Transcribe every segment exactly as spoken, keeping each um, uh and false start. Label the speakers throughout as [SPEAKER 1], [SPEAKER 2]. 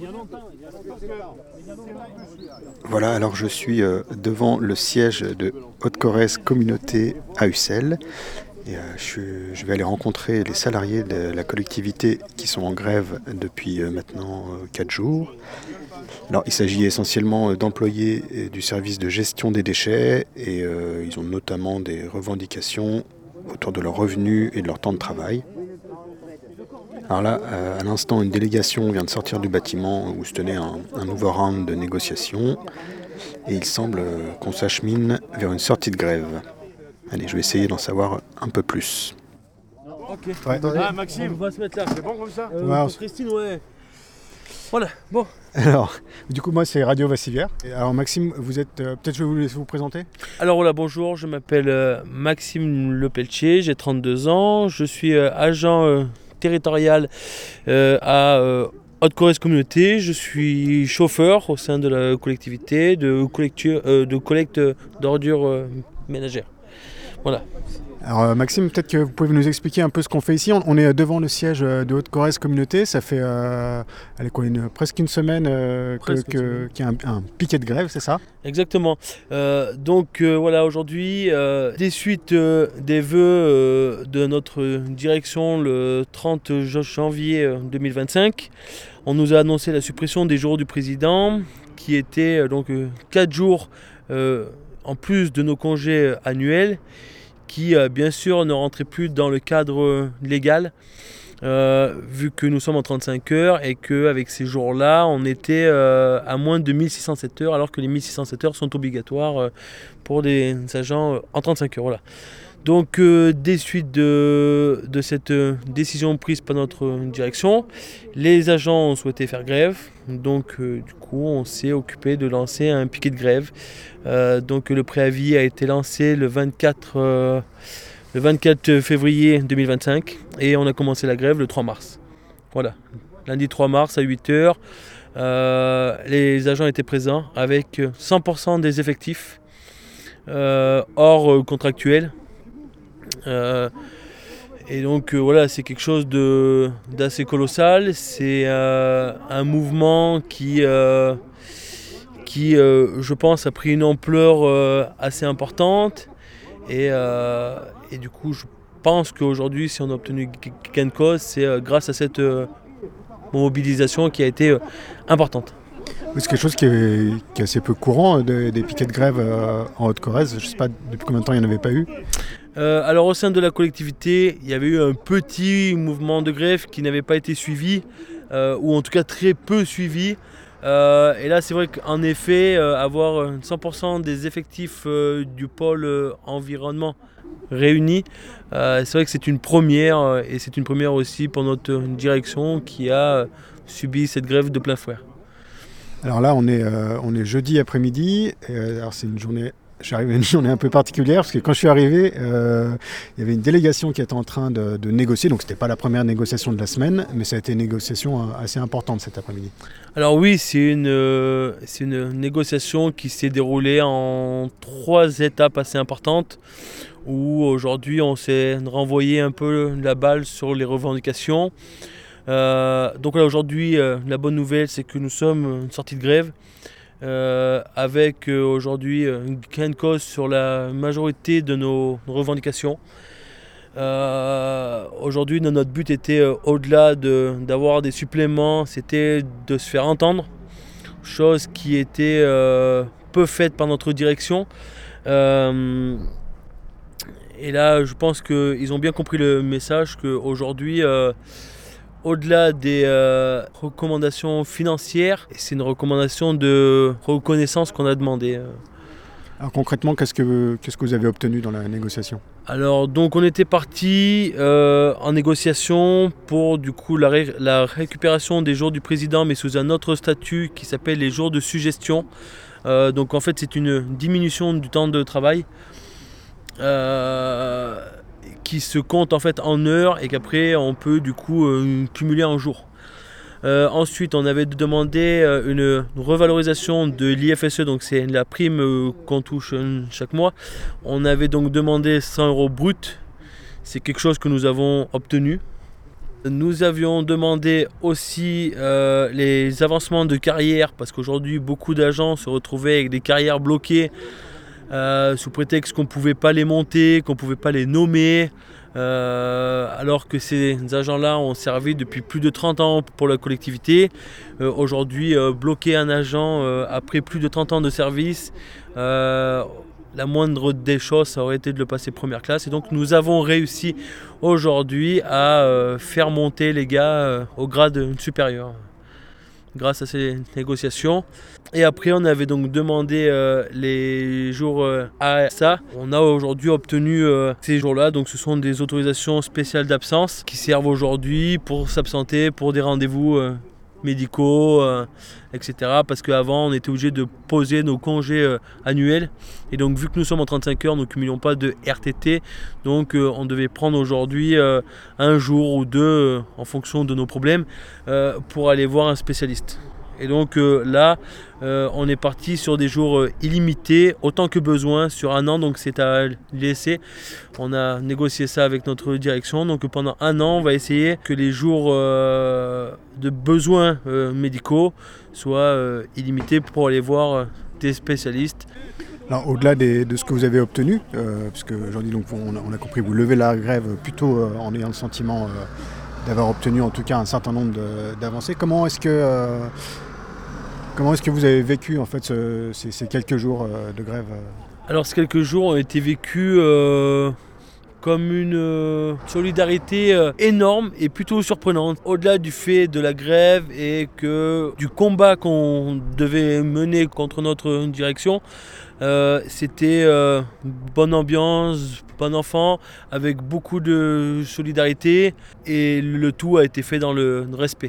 [SPEAKER 1] Voilà, alors je suis euh, devant le siège de Haute-Corrèze Communauté à Ussel. Et, euh, je, je vais aller rencontrer les salariés de la collectivité qui sont en grève depuis euh, maintenant euh, quatre jours. Alors, il s'agit essentiellement d'employés du service de gestion des déchets et euh, ils ont notamment des revendications autour de leurs revenus et de leur temps de travail. Alors là, à l'instant, une délégation vient de sortir du bâtiment où se tenait un, un nouveau round de négociations et il semble qu'on s'achemine vers une sortie de grève. Allez, je vais essayer d'en savoir un peu plus.
[SPEAKER 2] Ok.
[SPEAKER 3] Ouais.
[SPEAKER 2] Ah, Maxime, on va se mettre là. C'est bon comme ça
[SPEAKER 3] euh, ouais,
[SPEAKER 2] pour Christine, ouais. Voilà, bon.
[SPEAKER 3] Alors, du coup, moi, c'est Radio Vassivière. Et alors, Maxime, vous êtes. Euh, peut-être je vais vous laisser vous présenter.
[SPEAKER 2] Alors voilà, bonjour, je m'appelle euh, Maxime Lepeltier, j'ai trente-deux ans. Je suis euh, agent euh, territorial euh, à euh, Haute-Corrèze Communauté. Je suis chauffeur au sein de la collectivité de, collecture, euh, de collecte d'ordures euh, ménagères. Voilà.
[SPEAKER 3] Alors euh, Maxime, peut-être que vous pouvez nous expliquer un peu ce qu'on fait ici. On, on est devant le siège de Haute-Corrèze Communauté. Ça fait euh, allez, quoi, une, presque une semaine euh, qu'il y a un, un piquet de grève, c'est ça?
[SPEAKER 2] Exactement. Euh, donc euh, voilà, aujourd'hui, euh, des suites euh, des vœux euh, de notre direction le trente janvier deux mille vingt-cinq, on nous a annoncé la suppression des jours du président, qui étaient euh, donc euh, quatre jours euh, en plus de nos congés annuels, qui euh, bien sûr ne rentraient plus dans le cadre euh, légal, euh, vu que nous sommes en trente-cinq heures et qu'avec ces jours-là, on était euh, à moins de mille six cent sept heures, alors que les mille six cent sept heures sont obligatoires euh, pour des agents euh, en trente-cinq heures. Voilà. Donc, euh, des suites de, de cette euh, décision prise par notre direction, les agents ont souhaité faire grève. Donc, euh, du coup, on s'est occupé de lancer un piquet de grève. Euh, donc, le préavis a été lancé le vingt-quatre, euh, le vingt-quatre février deux mille vingt-cinq et on a commencé la grève le trois mars. Voilà, lundi trois mars à huit heures. Euh, les agents étaient présents avec cent pour cent des effectifs euh, hors euh, contractuels. Euh, et donc euh, voilà, c'est quelque chose de, d'assez colossal. C'est euh, un mouvement qui, euh, qui euh, je pense, a pris une ampleur euh, assez importante. Et, euh, et du coup, je pense qu'aujourd'hui, si on a obtenu gain de cause, c'est euh, grâce à cette euh, mobilisation qui a été euh, importante.
[SPEAKER 3] C'est quelque chose qui est, qui est assez peu courant, de, des piquets de grève euh, en Haute-Corrèze. Je ne sais pas depuis combien de temps il n'y en avait pas eu.
[SPEAKER 2] Euh, alors au sein de la collectivité, il y avait eu un petit mouvement de grève qui n'avait pas été suivi, euh, ou en tout cas très peu suivi. Euh, et là c'est vrai qu'en effet, euh, avoir cent pour cent des effectifs euh, du pôle euh, environnement réunis, euh, c'est vrai que c'est une première, euh, et c'est une première aussi pour notre direction qui a euh, subi cette grève de plein fouet.
[SPEAKER 3] Alors là on est, euh, on est jeudi après-midi, et, euh, alors c'est une journée... Je suis arrivé à une journée un peu particulière parce que quand je suis arrivé, euh, il y avait une délégation qui était en train de, de négocier. Donc, ce n'était pas la première négociation de la semaine, mais ça a été une négociation assez importante cet après-midi.
[SPEAKER 2] Alors oui, c'est une, euh, c'est une négociation qui s'est déroulée en trois étapes assez importantes, où aujourd'hui on s'est renvoyé un peu la balle sur les revendications. Euh, donc là aujourd'hui, euh, la bonne nouvelle, c'est que nous sommes une sortie de grève. Euh, avec euh, aujourd'hui une gain de cause sur la majorité de nos revendications. Euh, aujourd'hui, notre but était, euh, au-delà de, d'avoir des suppléments, c'était de se faire entendre, chose qui était euh, peu faite par notre direction. Euh, et là, je pense qu'ils ont bien compris le message qu'aujourd'hui, euh, au-delà des euh, recommandations financières, c'est une recommandation de reconnaissance qu'on a demandé.
[SPEAKER 3] Alors concrètement, qu'est-ce que, qu'est-ce que vous avez obtenu dans la négociation ?
[SPEAKER 2] Alors donc on était parti euh, en négociation pour du coup la, ré- la récupération des jours du président, mais sous un autre statut qui s'appelle les jours de suggestion. Euh, donc en fait c'est une diminution du temps de travail. Euh, qui se compte en fait en heures et qu'après on peut du coup euh, cumuler en jours. Euh, ensuite on avait demandé euh, une revalorisation de l'I F S E, donc c'est la prime euh, qu'on touche euh, chaque mois. On avait donc demandé cent euros brut, c'est quelque chose que nous avons obtenu. Nous avions demandé aussi euh, les avancements de carrière parce qu'aujourd'hui beaucoup d'agents se retrouvaient avec des carrières bloquées euh, sous prétexte qu'on ne pouvait pas les monter, qu'on ne pouvait pas les nommer. Euh, alors que ces agents-là ont servi depuis plus de trente ans pour la collectivité. Euh, aujourd'hui, euh, bloquer un agent euh, après plus de trente ans de service, euh, la moindre des choses, ça aurait été de le passer première classe. Et donc nous avons réussi aujourd'hui à euh, faire monter les gars euh, au grade supérieur grâce à ces négociations. Et après, on avait donc demandé euh, les jours euh, à ça. On a aujourd'hui obtenu euh, ces jours-là. Donc, ce sont des autorisations spéciales d'absence qui servent aujourd'hui pour s'absenter pour des rendez-vous euh, médicaux, euh, et cetera. Parce qu'avant, on était obligé de poser nos congés euh, annuels. Et donc, vu que nous sommes en trente-cinq heures, nous ne cumulons pas de R T T. Donc, euh, on devait prendre aujourd'hui euh, un jour ou deux, euh, en fonction de nos problèmes, euh, pour aller voir un spécialiste. Et donc euh, là, euh, on est parti sur des jours euh, illimités, autant que besoin, sur un an, donc c'est à laisser. On a négocié ça avec notre direction, donc pendant un an, on va essayer que les jours euh, de besoins euh, médicaux soient euh, illimités pour aller voir euh, des spécialistes.
[SPEAKER 3] Alors, au-delà des, de ce que vous avez obtenu, euh, puisque aujourd'hui donc, on, a, on a compris que vous levez la grève plutôt euh, en ayant le sentiment euh, d'avoir obtenu en tout cas un certain nombre de, d'avancées, comment est-ce que... Euh, Comment est-ce que vous avez vécu en fait ce, ces, ces quelques jours euh, de grève?
[SPEAKER 2] Alors ces quelques jours ont été vécus euh, comme une euh, solidarité euh, énorme et plutôt surprenante. Au-delà du fait de la grève et que du combat qu'on devait mener contre notre direction, euh, c'était euh, bonne ambiance, bon enfant, avec beaucoup de solidarité et le tout a été fait dans le respect.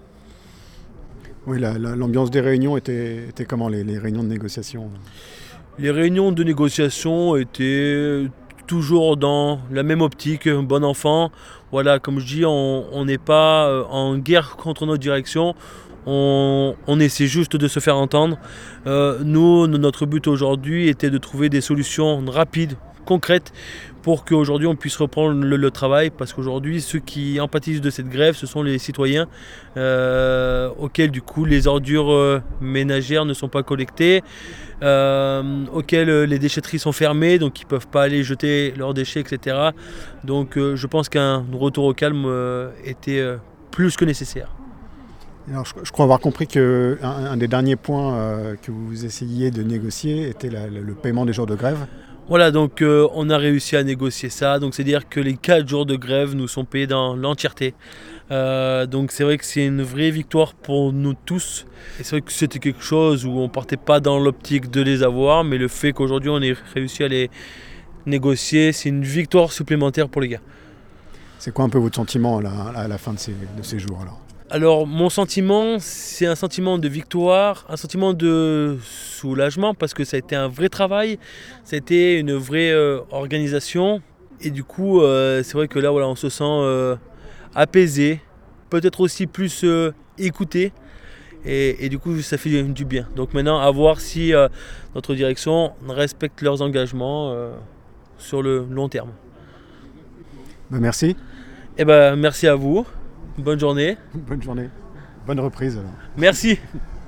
[SPEAKER 3] Oui, la, la, l'ambiance des réunions était, était comment, les, les réunions de négociation?
[SPEAKER 2] Les réunions de négociation étaient toujours dans la même optique, bon enfant. Voilà, comme je dis, on n'est pas en guerre contre notre direction. On, on essaie juste de se faire entendre. Euh, nous, notre but aujourd'hui était de trouver des solutions rapides, concrètes, pour qu'aujourd'hui on puisse reprendre le, le travail, parce qu'aujourd'hui ceux qui empathisent de cette grève, ce sont les citoyens euh, auxquels du coup les ordures euh, ménagères ne sont pas collectées, euh, auxquels euh, les déchetteries sont fermées, donc ils ne peuvent pas aller jeter leurs déchets, et cetera. Donc euh, je pense qu'un retour au calme euh, était euh, plus que nécessaire.
[SPEAKER 3] Alors, je, je crois avoir compris qu'un un des derniers points euh, que vous essayiez de négocier était la, le paiement des jours de grève.
[SPEAKER 2] Voilà, donc euh, on a réussi à négocier ça, donc c'est-à-dire que les quatre jours de grève nous sont payés dans l'entièreté. Euh, donc c'est vrai que c'est une vraie victoire pour nous tous. Et c'est vrai que c'était quelque chose où on ne partait pas dans l'optique de les avoir, mais le fait qu'aujourd'hui on ait réussi à les négocier, c'est une victoire supplémentaire pour les gars.
[SPEAKER 3] C'est quoi un peu votre sentiment là, à la fin de ces, de ces jours alors ?
[SPEAKER 2] Alors mon sentiment, c'est un sentiment de victoire, un sentiment de soulagement parce que ça a été un vrai travail, ça a été une vraie euh, organisation et du coup euh, c'est vrai que là voilà, on se sent euh, apaisé, peut-être aussi plus euh, écouté et, et du coup ça fait du bien. Donc maintenant à voir si euh, notre direction respecte leurs engagements euh, sur le long terme.
[SPEAKER 3] Ben merci.
[SPEAKER 2] Et ben merci à vous. Bonne journée.
[SPEAKER 3] Bonne journée. Bonne reprise alors.
[SPEAKER 2] Merci.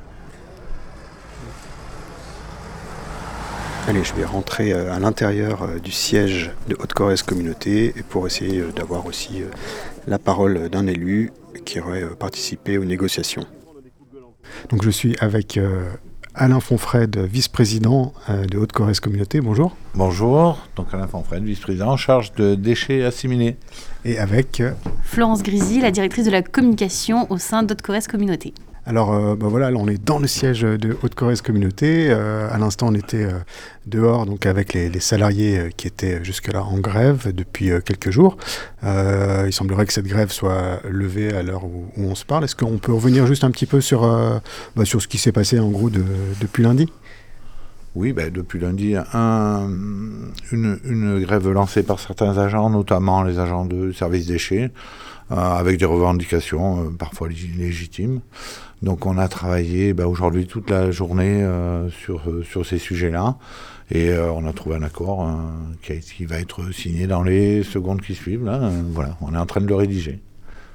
[SPEAKER 1] Allez, je vais rentrer à l'intérieur du siège de Haute-Corrèze Communauté pour essayer d'avoir aussi la parole d'un élu qui aurait participé aux négociations.
[SPEAKER 3] Donc je suis avec euh, Alain Fonfred, vice-président euh, de Haute-Corrèze Communauté. Bonjour.
[SPEAKER 4] Bonjour, donc Alain Fonfred, vice-président en charge de déchets assimilés.
[SPEAKER 3] Et avec euh...
[SPEAKER 5] Florence Grisi, la directrice de la communication au sein d'Haute-Corrèze Communauté.
[SPEAKER 3] Alors euh, ben voilà, là on est dans le siège de Haute-Corrèze Communauté. Euh, à l'instant on était euh, dehors donc avec les, les salariés euh, qui étaient jusque-là en grève depuis euh, quelques jours. Euh, il semblerait que cette grève soit levée à l'heure où, où on se parle. Est-ce qu'on peut revenir juste un petit peu sur, euh, bah, sur ce qui s'est passé en gros de, depuis lundi ?
[SPEAKER 4] Oui, ben, depuis lundi, un, une, une grève lancée par certains agents, notamment les agents de service déchets, euh, avec des revendications euh, parfois légitimes. Donc on a travaillé ben, aujourd'hui toute la journée euh, sur, sur ces sujets-là et euh, on a trouvé un accord euh, qui, a, qui va être signé dans les secondes qui suivent. Là. Euh, voilà, on est en train de le rédiger.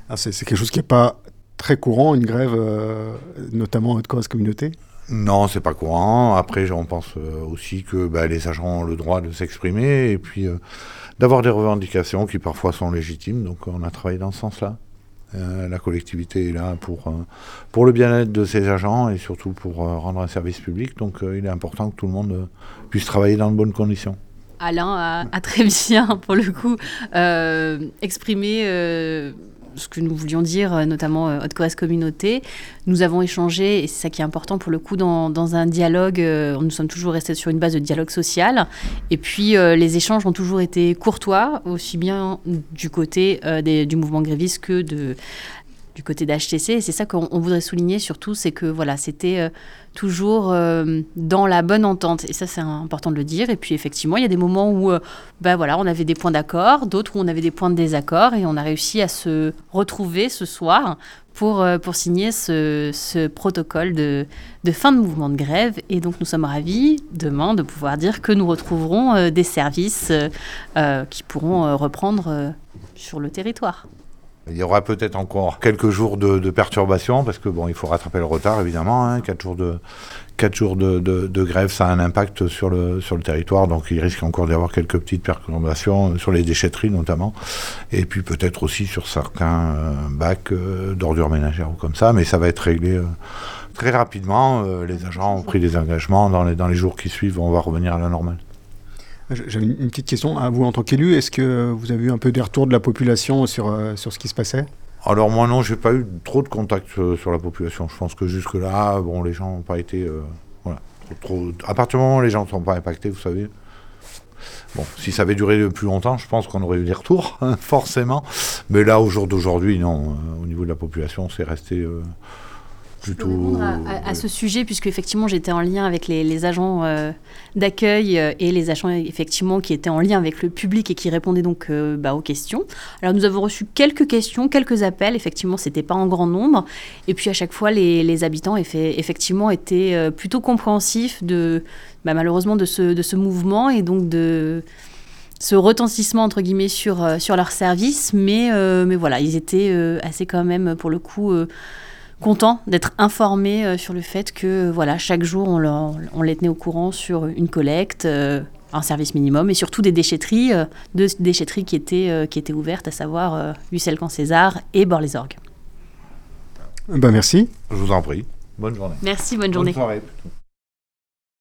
[SPEAKER 3] Ah, c'est, c'est quelque chose qui n'est pas très courant, une grève, euh, notamment à Haute-Corrèze Communauté?
[SPEAKER 4] Non, c'est pas courant. Après, on pense euh, aussi que bah, les agents ont le droit de s'exprimer et puis euh, d'avoir des revendications qui parfois sont légitimes. Donc on a travaillé dans ce sens-là. Euh, la collectivité est là pour, euh, pour le bien-être de ses agents et surtout pour euh, rendre un service public. Donc euh, il est important que tout le monde euh, puisse travailler dans de bonnes conditions.
[SPEAKER 5] Alain a, a très bien, pour le coup, euh, exprimé euh, ce que nous voulions dire, notamment euh, Haute-Corrèze Communauté. Nous avons échangé, et c'est ça qui est important pour le coup, dans, dans un dialogue. Euh, nous sommes toujours restés sur une base de dialogue social. Et puis, euh, les échanges ont toujours été courtois, aussi bien du côté euh, des, du mouvement gréviste que de... du côté d'H T C, et c'est ça qu'on on voudrait souligner surtout, c'est que voilà, c'était euh, toujours euh, dans la bonne entente, et ça c'est important de le dire. Et puis effectivement, il y a des moments où euh, bah, voilà, on avait des points d'accord, d'autres où on avait des points de désaccord, et on a réussi à se retrouver ce soir pour, euh, pour signer ce, ce protocole de, de fin de mouvement de grève. Et donc nous sommes ravis demain de pouvoir dire que nous retrouverons euh, des services euh, euh, qui pourront euh, reprendre euh, sur le territoire.
[SPEAKER 4] Il y aura peut-être encore quelques jours de, de perturbations, parce que bon, il faut rattraper le retard, évidemment. Hein. Quatre jours, de, quatre jours de, de, de grève, ça a un impact sur le, sur le territoire, donc il risque encore d'y avoir quelques petites perturbations sur les déchetteries notamment, et puis peut-être aussi sur certains euh, bacs euh, d'ordures ménagères ou comme ça, mais ça va être réglé euh, très rapidement. Euh, les agents ont pris des engagements, dans les, dans les jours qui suivent, on va revenir à la normale.
[SPEAKER 3] J'avais une petite question à vous en tant qu'élu. Est-ce que vous avez eu un peu des retours de la population sur, euh, sur ce qui se passait?
[SPEAKER 4] Alors moi non, j'ai pas eu trop de contacts euh, sur la population. Je pense que jusque-là, bon, les gens n'ont pas été... Euh, voilà, trop, trop... À partir du moment où les gens ne sont pas impactés, vous savez... Bon, si ça avait duré plus longtemps, je pense qu'on aurait eu des retours, hein, forcément. Mais là, au jour d'aujourd'hui, non. Euh, au niveau de la population, c'est resté... Euh, Plutôt...
[SPEAKER 5] À, à, à ce sujet, puisque effectivement j'étais en lien avec les, les agents euh, d'accueil euh, et les agents effectivement qui étaient en lien avec le public et qui répondaient donc euh, bah, aux questions. Alors nous avons reçu quelques questions, quelques appels. Effectivement, c'était pas en grand nombre. Et puis à chaque fois, les, les habitants effe- effectivement étaient euh, plutôt compréhensifs de bah, malheureusement de ce, de ce mouvement et donc de ce retentissement entre guillemets sur euh, sur leur service. Mais euh, mais voilà, ils étaient euh, assez quand même pour le coup. Euh, Content d'être informés euh, sur le fait que euh, voilà, chaque jour, on, leur, on les tenait au courant sur une collecte, euh, un service minimum, et surtout des déchetteries, euh, deux déchetteries qui étaient, euh, qui étaient ouvertes, à savoir euh, Ussel-Camp-César et Bord-les-Orgues.
[SPEAKER 3] Ben merci.
[SPEAKER 4] Je vous en prie. Bonne journée.
[SPEAKER 5] Merci, bonne journée.
[SPEAKER 4] Bonne soirée.